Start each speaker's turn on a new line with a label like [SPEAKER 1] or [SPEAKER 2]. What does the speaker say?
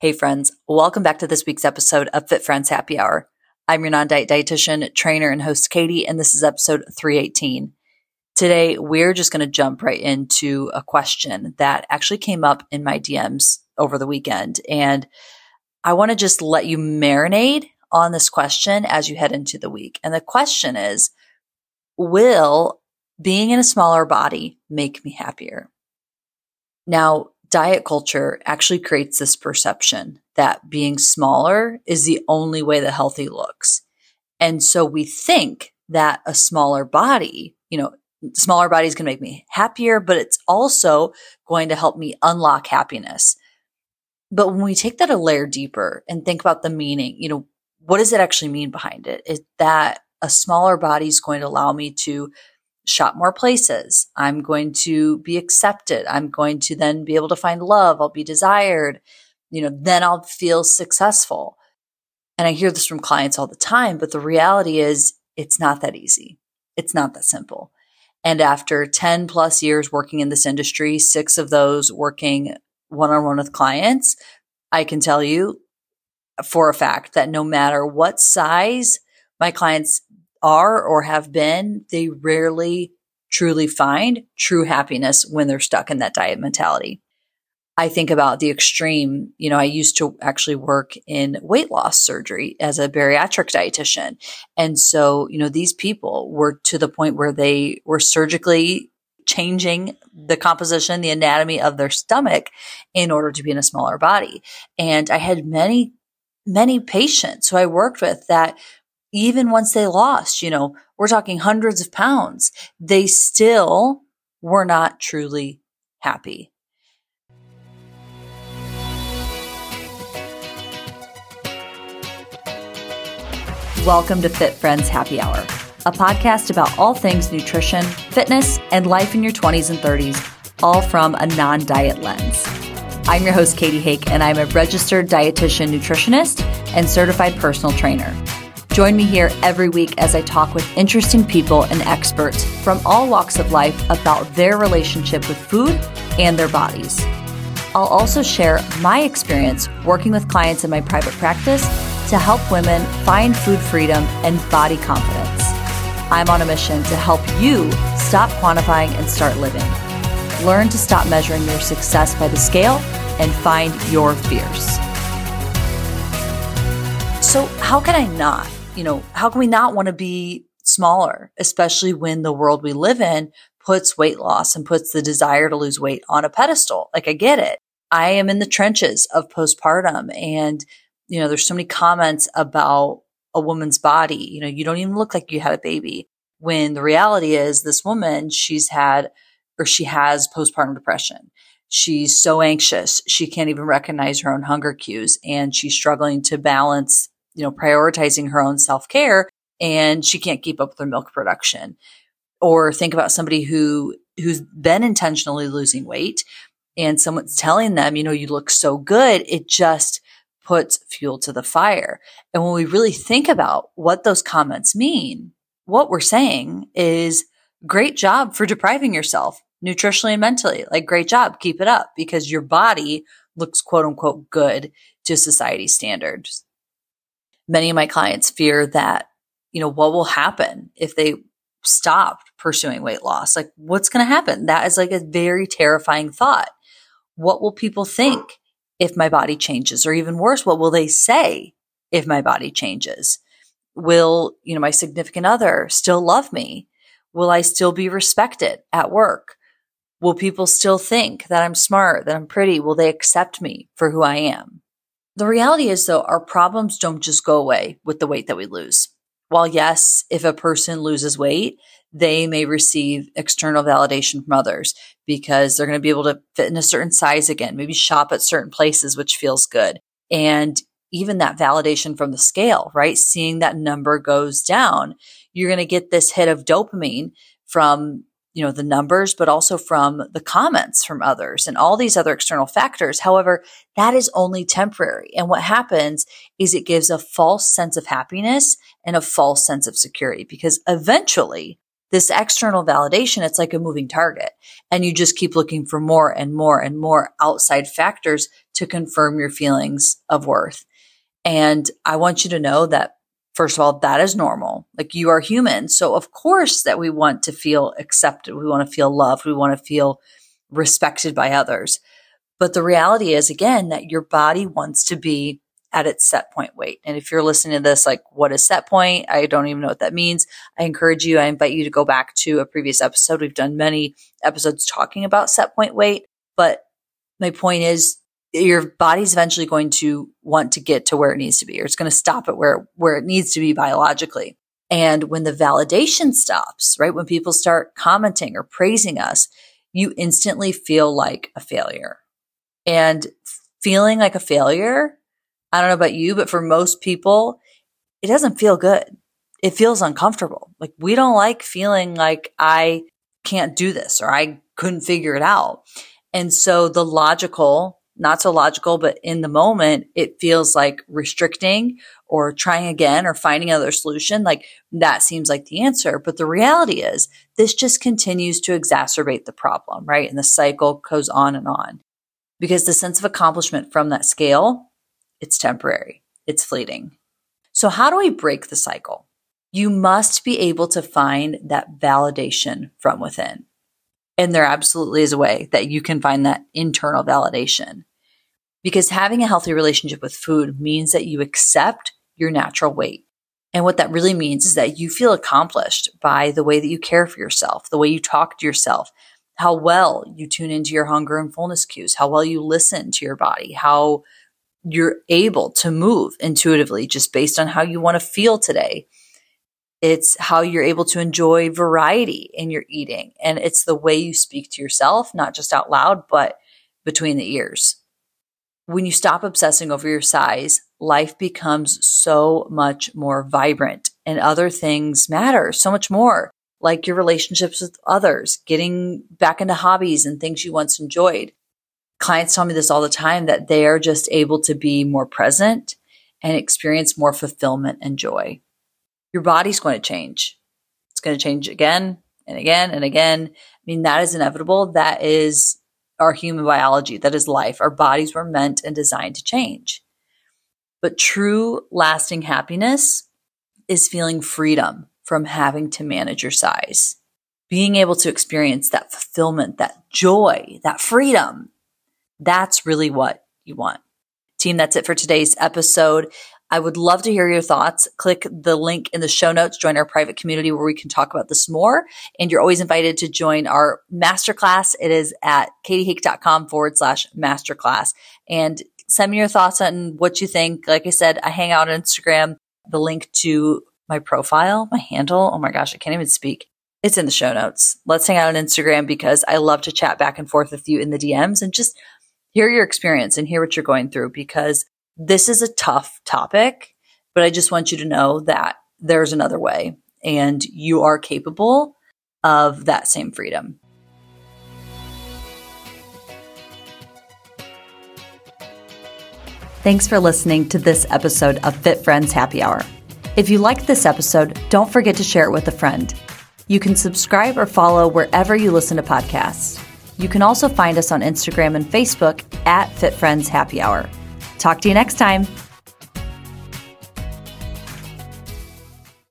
[SPEAKER 1] Hey friends, welcome back to this week's episode of Fit Friends Happy Hour. I'm your non-diet dietitian, trainer, and host Katie, and this is episode 318. Today, we're just going to jump right into a question that actually came up in my DMs over the weekend. And I want to just let you marinate on this question as you head into the week. And the question is, will being in a smaller body make me happier? Now, diet culture actually creates this perception that being smaller is the only way that healthy looks. And so we think that a smaller body, smaller body is going to make me happier, but it's also going to help me unlock happiness. But when we take that a layer deeper and think about the meaning, what does it actually mean behind it? Is that a smaller body is going to allow me to shop more places. I'm going to be accepted. I'm going to then be able to find love. I'll be desired. Then I'll feel successful. And I hear this from clients all the time, but the reality is it's not that easy. It's not that simple. And after 10 plus years working in this industry, 6 of those working one-on-one with clients, I can tell you for a fact that no matter what size my clients are or have been, they rarely truly find true happiness when they're stuck in that diet mentality. I think about the extreme. I used to actually work in weight loss surgery as a bariatric dietitian. And so, these people were to the point where they were surgically changing the composition, the anatomy of their stomach in order to be in a smaller body. And I had many, many patients who I worked with that even once they lost, we're talking hundreds of pounds, they still were not truly happy. Welcome to Fit Friends Happy Hour, a podcast about all things nutrition, fitness, and life in your 20s and 30s, all from a non-diet lens. I'm your host, Katie Hake, and I'm a registered dietitian nutritionist and certified personal trainer. Join me here every week as I talk with interesting people and experts from all walks of life about their relationship with food and their bodies. I'll also share my experience working with clients in my private practice to help women find food freedom and body confidence. I'm on a mission to help you stop quantifying and start living. Learn to stop measuring your success by the scale and find your fears. So how can I not? How can we not want to be smaller, especially when the world we live in puts weight loss and puts the desire to lose weight on a pedestal? I get it. I am in the trenches of postpartum and, there's so many comments about a woman's body. You don't even look like you had a baby, when the reality is this woman, she has postpartum depression. She's so anxious. She can't even recognize her own hunger cues, and she's struggling to balance prioritizing her own self-care, and she can't keep up with her milk production. Or think about somebody who's been intentionally losing weight and someone's telling them, you look so good. It just puts fuel to the fire. And when we really think about what those comments mean, what we're saying is great job for depriving yourself nutritionally and mentally. Great job. Keep it up, because your body looks quote unquote good to society's standards. Many of my clients fear that, what will happen if they stop pursuing weight loss? What's going to happen? That is a very terrifying thought. What will people think if my body changes? Or even worse, what will they say if my body changes? Will, my significant other still love me? Will I still be respected at work? Will people still think that I'm smart, that I'm pretty? Will they accept me for who I am? The reality is, though, our problems don't just go away with the weight that we lose. While yes, if a person loses weight, they may receive external validation from others because they're going to be able to fit in a certain size again, maybe shop at certain places, which feels good. And even that validation from the scale, right? Seeing that number goes down, you're going to get this hit of dopamine from the numbers, but also from the comments from others and all these other external factors. However, that is only temporary. And what happens is it gives a false sense of happiness and a false sense of security, because eventually This external validation, it's like a moving target, and you just keep looking for more and more and more outside factors to confirm your feelings of worth. And I want you to know that, first of all, that is normal. Like, you are human. So of course that we want to feel accepted. We want to feel loved. We want to feel respected by others. But the reality is, again, that your body wants to be at its set point weight. And if you're listening to this, like, what is set point? I don't even know what that means. I invite you to go back to a previous episode. We've done many episodes talking about set point weight. But my point is, your body's eventually going to want to get to where it needs to be, or it's going to stop at where it needs to be biologically. And when the validation stops, right, when people start commenting or praising us, you instantly feel like a failure. And feeling like a failure, I don't know about you, but for most people, it doesn't feel good. It feels uncomfortable. Like, we don't like feeling like I can't do this or I couldn't figure it out. And so the logical, not so logical, but in the moment, it feels like restricting or trying again or finding another solution. Like, that seems like the answer. But the reality is, this just continues to exacerbate the problem, right? And the cycle goes on and on, because the sense of accomplishment from that scale, it's temporary, it's fleeting. So how do we break the cycle? You must be able to find that validation from within. And there absolutely is a way that you can find that internal validation, because having a healthy relationship with food means that you accept your natural weight. And what that really means is that you feel accomplished by the way that you care for yourself, the way you talk to yourself, how well you tune into your hunger and fullness cues, how well you listen to your body, how you're able to move intuitively just based on how you want to feel today. It's how you're able to enjoy variety in your eating. And it's the way you speak to yourself, not just out loud, but between the ears. When you stop obsessing over your size, life becomes so much more vibrant, and other things matter so much more, like your relationships with others, getting back into hobbies and things you once enjoyed. Clients tell me this all the time, that they are just able to be more present and experience more fulfillment and joy. Your body's going to change. It's going to change again and again and again. I mean, that is inevitable. That is our human biology. That is life. Our bodies were meant and designed to change. But true lasting happiness is feeling freedom from having to manage your size. Being able to experience that fulfillment, that joy, that freedom. That's really what you want. Team, that's it for today's episode. I would love to hear your thoughts. Click the link in the show notes, join our private community where we can talk about this more. And you're always invited to join our masterclass. It is at katiehake.com/masterclass. And send me your thoughts on what you think. Like I said, I hang out on Instagram. The link to my profile, my handle, oh my gosh, I can't even speak. It's in the show notes. Let's hang out on Instagram, because I love to chat back and forth with you in the DMs and just hear your experience and hear what you're going through, because this is a tough topic, but I just want you to know that there's another way, and you are capable of that same freedom. Thanks for listening to this episode of Fit Friends Happy Hour. If you liked this episode, don't forget to share it with a friend. You can subscribe or follow wherever you listen to podcasts. You can also find us on Instagram and Facebook at Fit Friends Happy Hour. Talk to you next time.